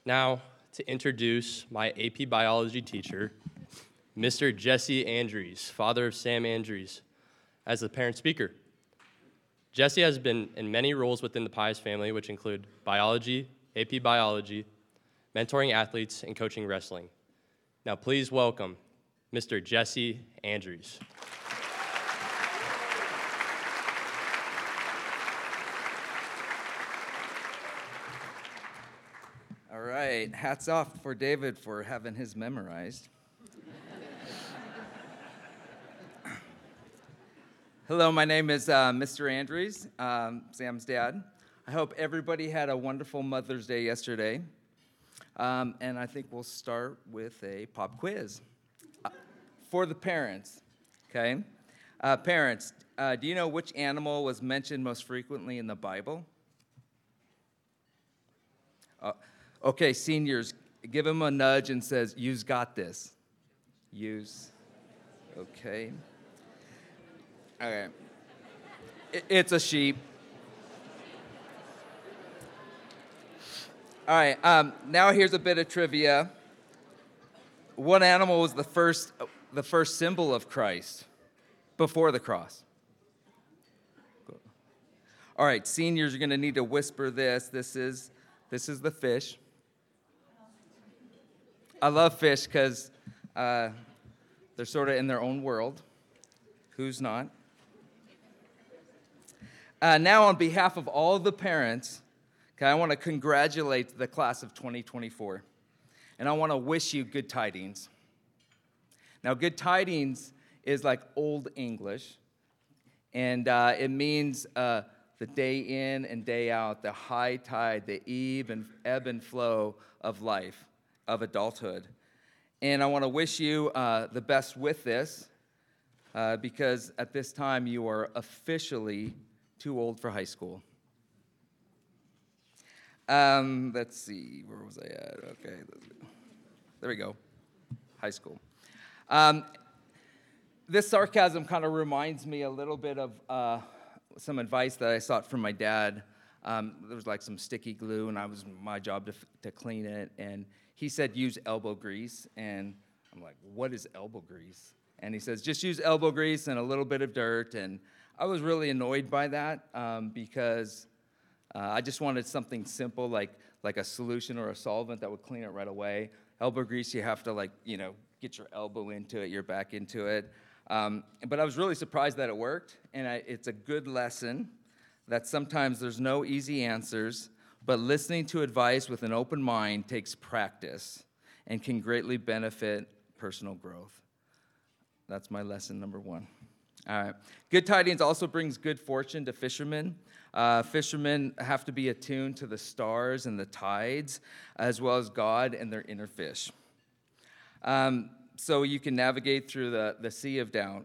Now, to introduce my AP Biology teacher, Mr. Jesse Andrews, father of Sam Andrews, as the parent speaker. Jesse has been in many roles within the Pius family, which include biology, AP Biology, mentoring athletes, and coaching wrestling. Now, please welcome Mr. Jesse Andrews. All right, hats off for David for having his memorized. Hello, my name is Mr. Andrews, Sam's dad. I hope everybody had a wonderful Mother's Day yesterday. And I think we'll start with a pop quiz for the parents, okay? Parents, do you know which animal was mentioned most frequently in the Bible? Okay, seniors, give them a nudge and says, "You've got this." Use. Okay. Okay. It's a sheep. All right, now here's a bit of trivia. What animal was the first symbol of Christ before the cross? All right, seniors, you're going to need to whisper this. This is the fish. I love fish because they're sort of in their own world. Who's not? Now, on behalf of all the parents, okay, I want to congratulate the class of 2024, and I want to wish you good tidings. Now, good tidings is like Old English, and it means the day in and day out, the high tide, the ebb and flow of life, of adulthood. And I want to wish you the best with this, because at this time you are officially too old for high school. Let's see, where was I at? Okay, there we go, high school. This sarcasm kind of reminds me a little bit of some advice that I sought from my dad. There was like some sticky glue, and it was my job to clean it, and he said, use elbow grease, and I'm like, what is elbow grease? And he says, just use elbow grease and a little bit of dirt, and I was really annoyed by that because I just wanted something simple like a solution or a solvent that would clean it right away. Elbow grease, you have to get your elbow into it, your back into it. But I was really surprised that it worked, and it's a good lesson that sometimes there's no easy answers, but listening to advice with an open mind takes practice and can greatly benefit personal growth. That's my lesson number one. All right. Good tidings also brings good fortune to fishermen. Fishermen have to be attuned to the stars and the tides, as well as God and their inner fish. So you can navigate through the sea of doubt.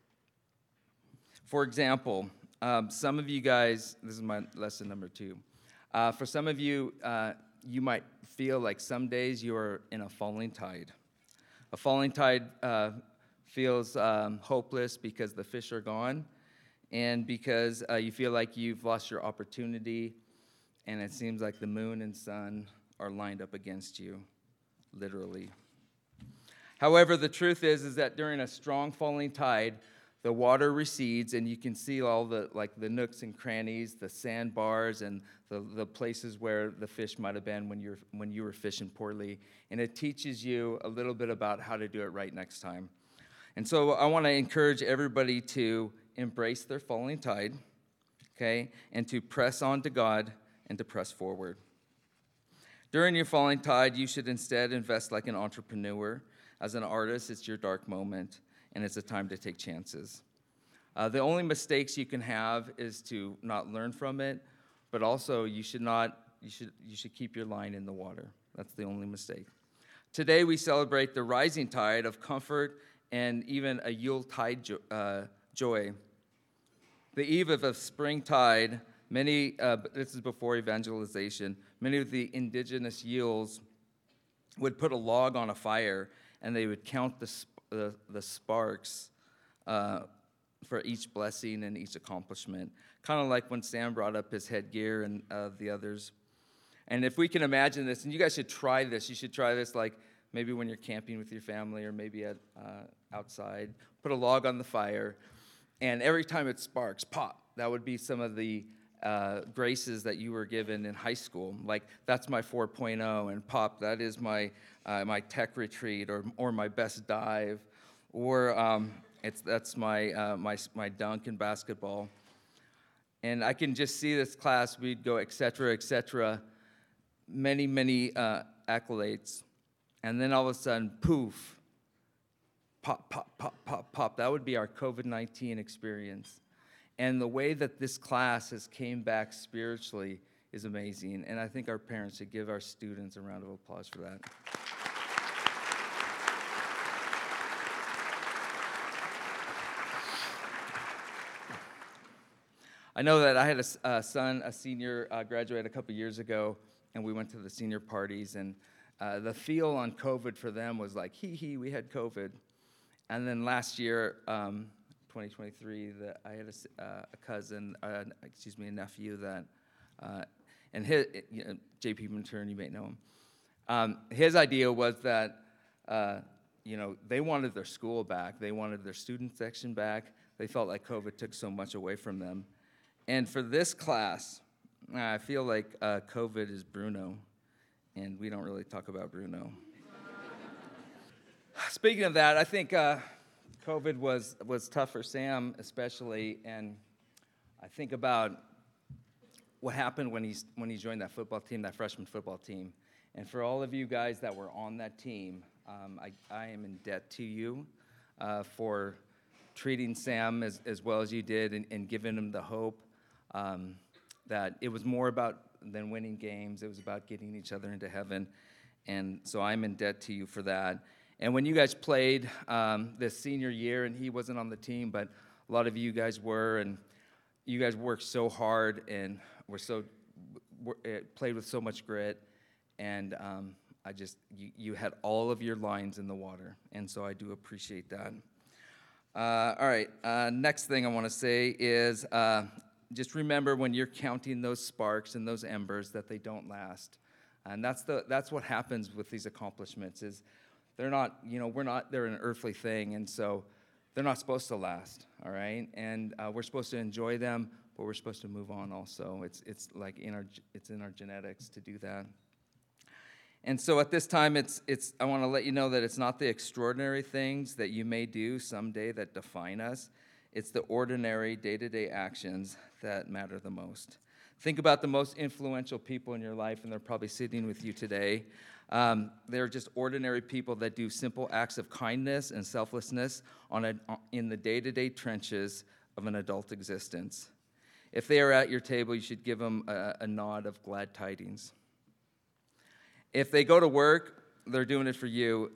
For example, some of you guys, this is my lesson number 2. For some of you, you might feel like some days you are in a falling tide. A falling tide feels hopeless because the fish are gone, and because you feel like you've lost your opportunity, and it seems like the moon and sun are lined up against you, literally. However, the truth is that during a strong falling tide, the water recedes, and you can see all the nooks and crannies, the sandbars, and the places where the fish might have been when you were fishing poorly. And it teaches you a little bit about how to do it right next time. And so I want to encourage everybody to embrace their falling tide, okay, and to press on to God and to press forward. During your falling tide, you should instead invest like an entrepreneur. As an artist, it's your dark moment, and it's a time to take chances. The only mistakes you can have is to not learn from it, but also you should keep your line in the water. That's the only mistake. Today we celebrate the rising tide of comfort and even a Yuletide joy. The eve of a spring tide, this is before evangelization, many of the indigenous Yules would put a log on a fire, and they would count the sparks for each blessing and each accomplishment. Kind of like when Sam brought up his headgear and the others. And if we can imagine this, and you guys should try this. You should try this like maybe when you're camping with your family or maybe outside. Put a log on the fire, and every time it sparks, pop. That would be some of the graces that you were given in high school. Like, that's my 4.0, and pop, that is my my tech retreat or my best dive, or that's my my dunk in basketball. And I can just see this class, we'd go et cetera, many accolades. And then all of a sudden, poof, pop, pop, pop, pop, pop. That would be our COVID-19 experience. And the way that this class has came back spiritually is amazing. And I think our parents should give our students a round of applause for that. I know that I had a son, a senior, graduate a couple years ago, and we went to the senior parties, and the feel on COVID for them was like, we had COVID. And then last year, 2023, I had a cousin, a nephew that, and his, J.P. Matern, you may know him. His idea was that, they wanted their school back. They wanted their student section back. They felt like COVID took so much away from them. And for this class, I feel like COVID is Bruno, and we don't really talk about Bruno. Speaking of that, I think COVID was tough for Sam especially, and I think about what happened when he joined that football team, that freshman football team. And for all of you guys that were on that team, I am in debt to you for treating Sam as well as you did and giving him the hope that it was more about than winning games. It was about getting each other into heaven. And so I'm in debt to you for that. And when you guys played this senior year, and he wasn't on the team, but a lot of you guys were, and you guys worked so hard and played with so much grit. And you had all of your lines in the water. And so I do appreciate that. All right, next thing I want to say is just remember when you're counting those sparks and those embers that they don't last. And that's what happens with these accomplishments is they're not, they're an earthly thing, and so they're not supposed to last, all right? And we're supposed to enjoy them, but we're supposed to move on also. It's like in our genetics to do that. And so at this time, I want to let you know that it's not the extraordinary things that you may do someday that define us. It's the ordinary day-to-day actions that matter the most. Think about the most influential people in your life, and they're probably sitting with you today. They're just ordinary people that do simple acts of kindness and selflessness in the day-to-day trenches of an adult existence. If they are at your table, you should give them a nod of glad tidings. If they go to work, they're doing it for you.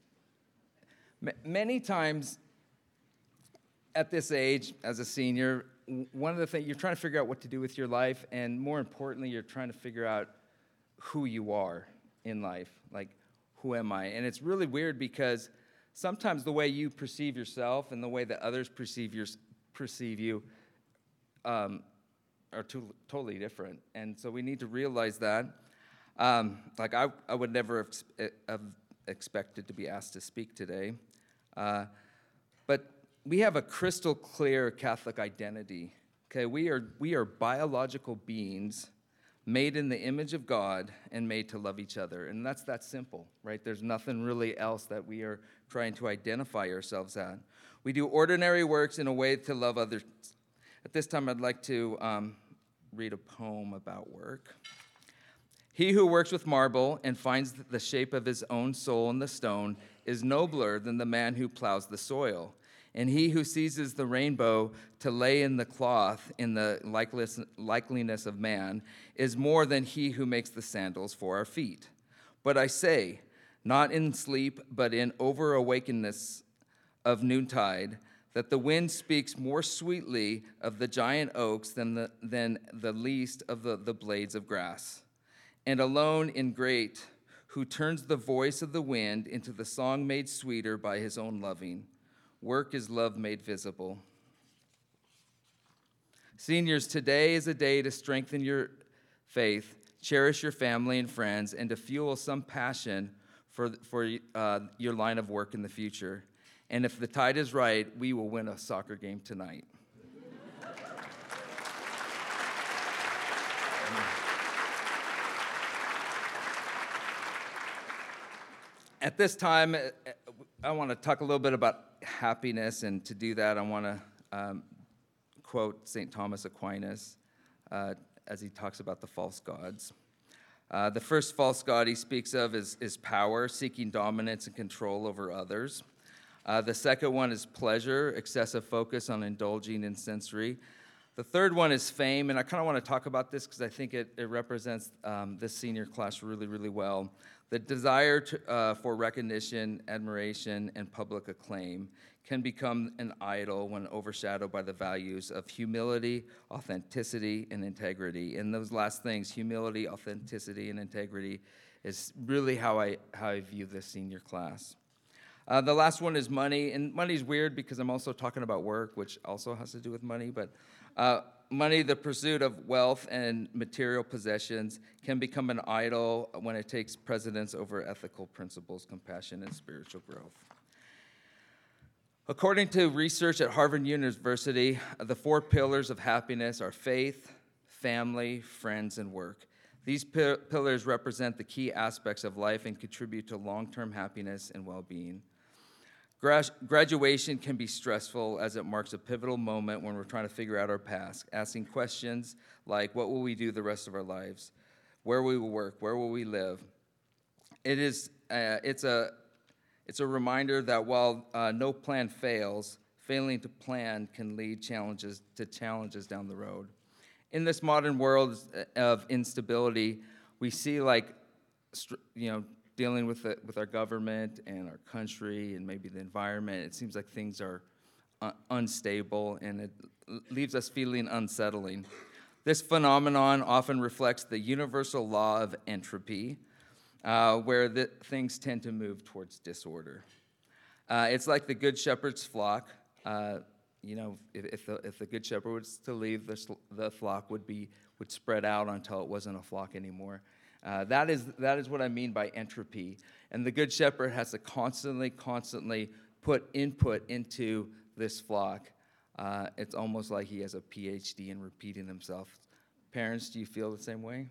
Many times at this age, as a senior, one of the things, you're trying to figure out what to do with your life, and more importantly, you're trying to figure out who you are in life. Like, who am I? And it's really weird because sometimes the way you perceive yourself and the way that others perceive you are totally different. And so we need to realize that. I would never have expected to be asked to speak today. But we have a crystal clear Catholic identity. Okay, we are biological beings made in the image of God and made to love each other. And that's that simple, right? There's nothing really else that we are trying to identify ourselves at. We do ordinary works in a way to love others. At this time, I'd like to read a poem about work. He who works with marble and finds the shape of his own soul in the stone is nobler than the man who plows the soil. And he who seizes the rainbow to lay in the cloth in the likeliness of man is more than he who makes the sandals for our feet. But I say, not in sleep, but in over-awakenness of noontide, that the wind speaks more sweetly of the giant oaks than the least of the blades of grass. And alone in great, who turns the voice of the wind into the song made sweeter by his own loving. Work is love made visible. Seniors, today is a day to strengthen your faith. cherish your family and friends, and to fuel some passion for your line of work in the future. And if the tide is right, we will win a soccer game tonight. At this time, I want to talk a little bit about happiness, and to do that, I want to quote St. Thomas Aquinas as he talks about the false gods. The first false god he speaks of is power, seeking dominance and control over others. The second one is pleasure, excessive focus on indulging in sensory. The third one is fame, and I kind of want to talk about this because I think it represents this senior class really, really well. The desire for recognition, admiration, and public acclaim can become an idol when overshadowed by the values of humility, authenticity, and integrity. And those last things, humility, authenticity, and integrity, is really how I view this senior class. The last one is money, and money's weird because I'm also talking about work, which also has to do with money, but money, the pursuit of wealth and material possessions, can become an idol when it takes precedence over ethical principles, compassion, and spiritual growth. According to research at Harvard University, the 4 pillars of happiness are faith, family, friends, and work. These pillars represent the key aspects of life and contribute to long-term happiness and well-being. Graduation can be stressful as it marks a pivotal moment when we're trying to figure out our past, asking questions like, what will we do the rest of our lives? Where will we work? Where will we live? It's a reminder that while no plan fails, failing to plan can lead to challenges down the road. In this modern world of instability, we see dealing with our government and our country and maybe the environment, it seems like things are unstable, and it leaves us feeling unsettling. This phenomenon often reflects the universal law of entropy, where things tend to move towards disorder. It's like the Good Shepherd's flock. If the Good Shepherd was to leave, the flock would spread out until it wasn't a flock anymore. That is what I mean by entropy. And the Good Shepherd has to constantly put input into this flock. It's almost like he has a PhD in repeating himself. Parents, do you feel the same way?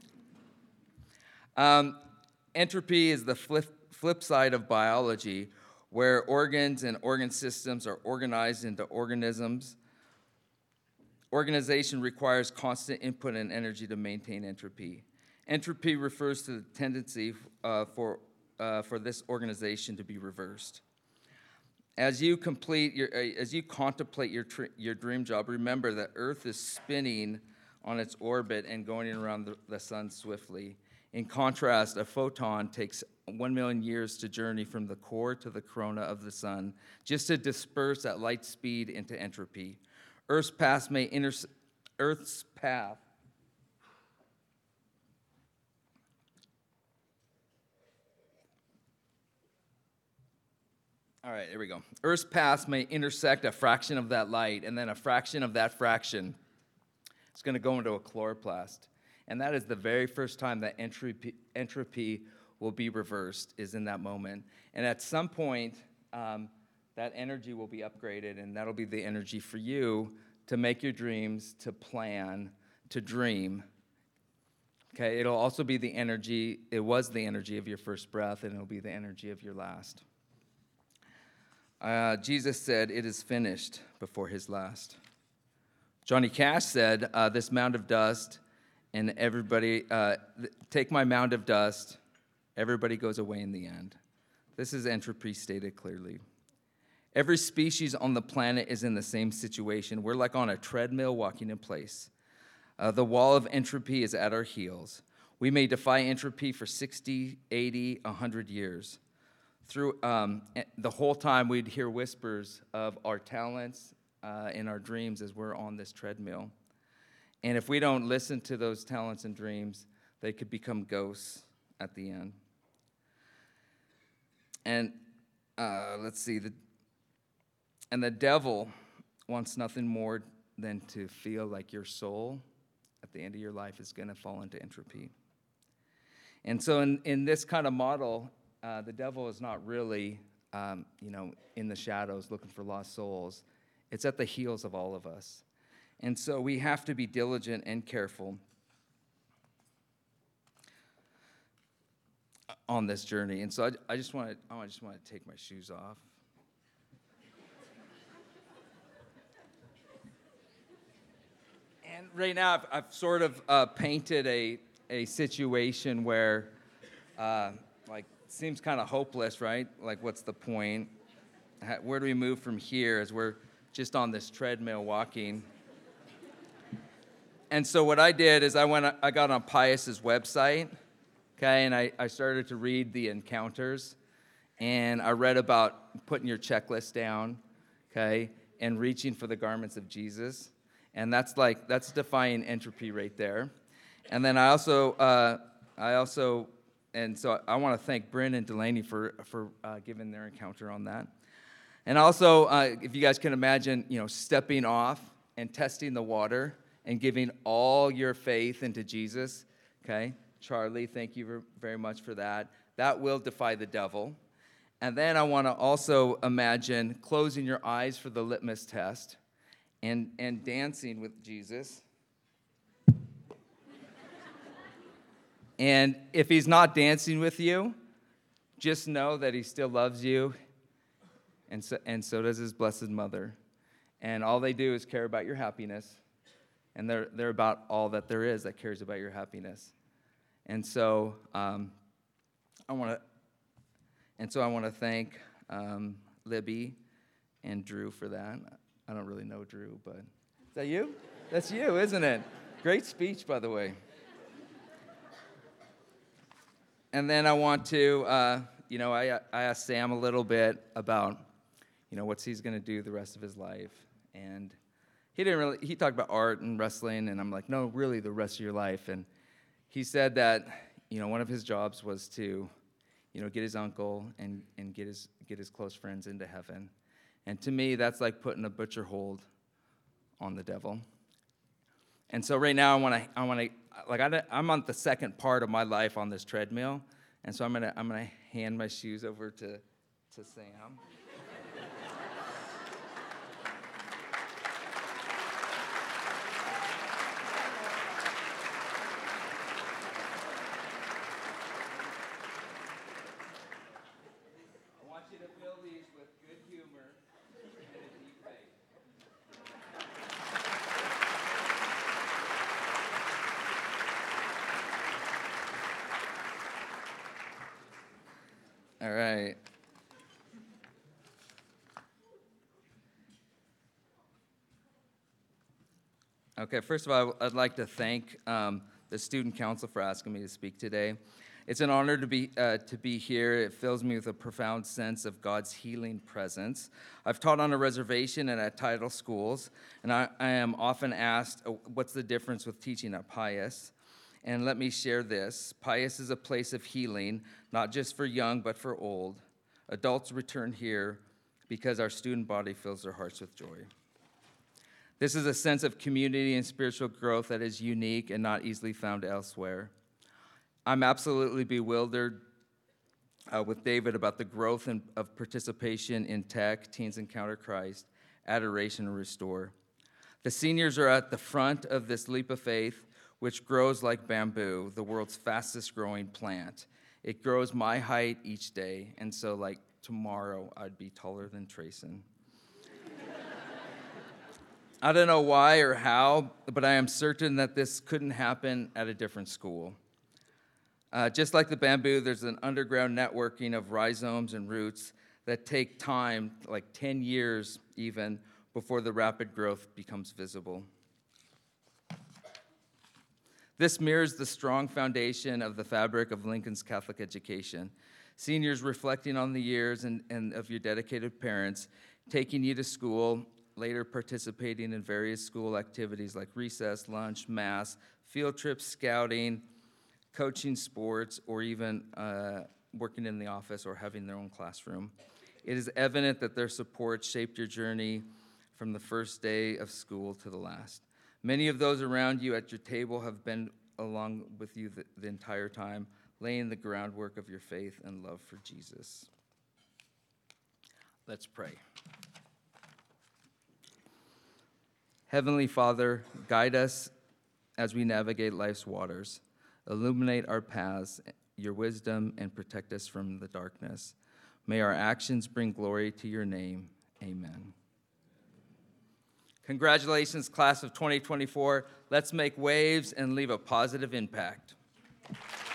Entropy is the flip side of biology, where organs and organ systems are organized into organisms. Organization requires constant input and energy to maintain entropy. Entropy refers to the tendency for this organization to be reversed. As you contemplate your dream job, remember that Earth is spinning on its orbit and going around the sun swiftly. In contrast, a photon takes 1 million years to journey from the core to the corona of the sun, just to disperse at light speed into entropy. Earth's path All right, here we go. Earth's path may intersect a fraction of that light, and then a fraction of that fraction is going to go into a chloroplast. And that is the very first time that entropy will be reversed, is in that moment. And at some point, that energy will be upgraded, and that'll be the energy for you to make your dreams, to plan, to dream. Okay, it'll also be the energy, it was the energy of your first breath, and it'll be the energy of your last. Jesus said, "It is finished," before his last. Johnny Cash said, "This mound of dust, and everybody, take my mound of dust, everybody goes away in the end." This is entropy stated clearly. Every species on the planet is in the same situation. We're like on a treadmill walking in place. The wall of entropy is at our heels. We may defy entropy for 60, 80, 100 years. Through the whole time, we'd hear whispers of our talents in our dreams as we're on this treadmill. And if we don't listen to those talents and dreams, they could become ghosts at the end. And let's see. The devil wants nothing more than to feel like your soul at the end of your life is going to fall into entropy. And so in this kind of model, the devil is not really, in the shadows looking for lost souls. It's at the heels of all of us. And so we have to be diligent and careful on this journey. And so I just want to take my shoes off. And right now I've sort of painted a situation where seems kind of hopeless, right? Like, what's the point? Where do we move from here as we're just on this treadmill walking? And so what I did is I got on Pius's website, okay, and I started to read the encounters, and I read about putting your checklist down, okay, and reaching for the garments of Jesus, and that's defying entropy right there. And then I want to thank Bryn and Delaney for giving their encounter on that. And also, if you guys can imagine, stepping off and testing the water and giving all your faith into Jesus, okay? Charlie, thank you very much for that. That will defy the devil. And then I want to also imagine closing your eyes for the litmus test and dancing with Jesus. And if he's not dancing with you, just know that he still loves you, and so does his blessed mother. And all they do is care about your happiness, and they're about all that there is that cares about your happiness. And so I want to thank Libby and Drew for that. I don't really know Drew, but is that you? That's you, isn't it? Great speech, by the way. And then I want to, I asked Sam a little bit about, what's he's going to do the rest of his life. And he talked about art and wrestling, and I'm like, no, really the rest of your life. And he said that, one of his jobs was to, get his uncle and get his close friends into heaven. And to me, that's like putting a butcher hold on the devil. And so right now I'm on the second part of my life on this treadmill, and so I'm gonna hand my shoes over to Sam. I want you to fill these with good humor and a deep faith. All right. Okay, first of all, I'd like to thank the Student Council for asking me to speak today. It's an honor to be here. It fills me with a profound sense of God's healing presence. I've taught on a reservation and at title schools, and I am often asked, what's the difference with teaching at Pius? And let me share this. Pius is a place of healing, not just for young, but for old. Adults return here because our student body fills their hearts with joy. This is a sense of community and spiritual growth that is unique and not easily found elsewhere. I'm absolutely bewildered with David about the growth of participation in tech, Teens Encounter Christ, Adoration, and Restore. The seniors are at the front of this leap of faith, which grows like bamboo, the world's fastest growing plant. It grows my height each day, and so like tomorrow I'd be taller than Trayson. I don't know why or how, but I am certain that this couldn't happen at a different school. Just like the bamboo, there's an underground networking of rhizomes and roots that take time, like 10 years even, before the rapid growth becomes visible. This mirrors the strong foundation of the fabric of Lincoln's Catholic education. Seniors reflecting on the years and of your dedicated parents, taking you to school, later participating in various school activities like recess, lunch, mass, field trips, scouting, coaching sports, or even working in the office or having their own classroom. It is evident that their support shaped your journey from the first day of school to the last. Many of those around you at your table have been along with you the entire time, laying the groundwork of your faith and love for Jesus. Let's pray. Heavenly Father, guide us as we navigate life's waters. Illuminate our paths, your wisdom, and protect us from the darkness. May our actions bring glory to your name. Amen. Congratulations, class of 2024. Let's make waves and leave a positive impact.